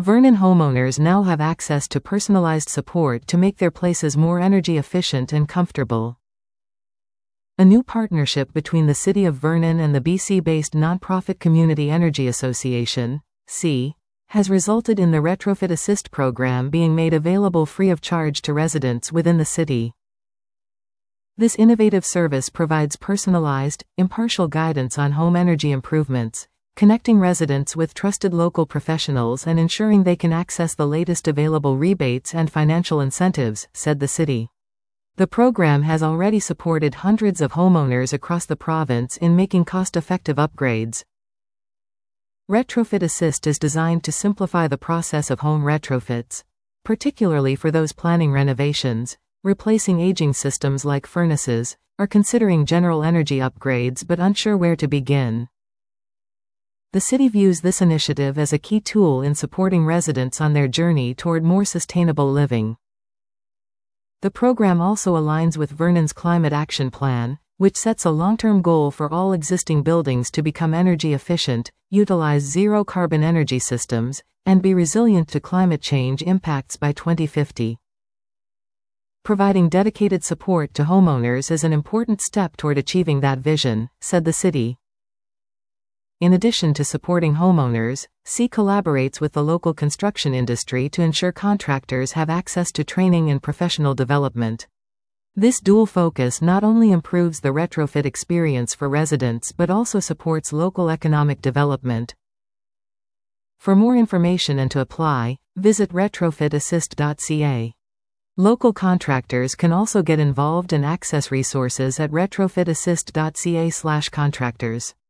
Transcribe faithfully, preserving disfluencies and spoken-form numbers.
Vernon homeowners now have access to personalized support to make their places more energy efficient and comfortable. A new partnership between the City of Vernon and the B C-based nonprofit Community Energy Association, C E, has resulted in the Retrofit Assist program being made available free of charge to residents within the city. This innovative service provides personalized, impartial guidance on home energy improvements, connecting residents with trusted local professionals and ensuring they can access the latest available rebates and financial incentives, said the city. The program has already supported hundreds of homeowners across the province in making cost-effective upgrades. Retrofit Assist is designed to simplify the process of home retrofits, particularly for those planning renovations, replacing aging systems like furnaces, or considering general energy upgrades but unsure where to begin. The city views this initiative as a key tool in supporting residents on their journey toward more sustainable living. The program also aligns with Vernon's Climate Action Plan, which sets a long-term goal for all existing buildings to become energy efficient, utilize zero-carbon energy systems, and be resilient to climate change impacts by twenty fifty. Providing dedicated support to homeowners is an important step toward achieving that vision, said the city. In addition to supporting homeowners, C E collaborates with the local construction industry to ensure contractors have access to training and professional development. This dual focus not only improves the retrofit experience for residents but also supports local economic development. For more information and to apply, visit retrofit assist dot c a. Local contractors can also get involved and access resources at retrofit assist dot c a slash contractors.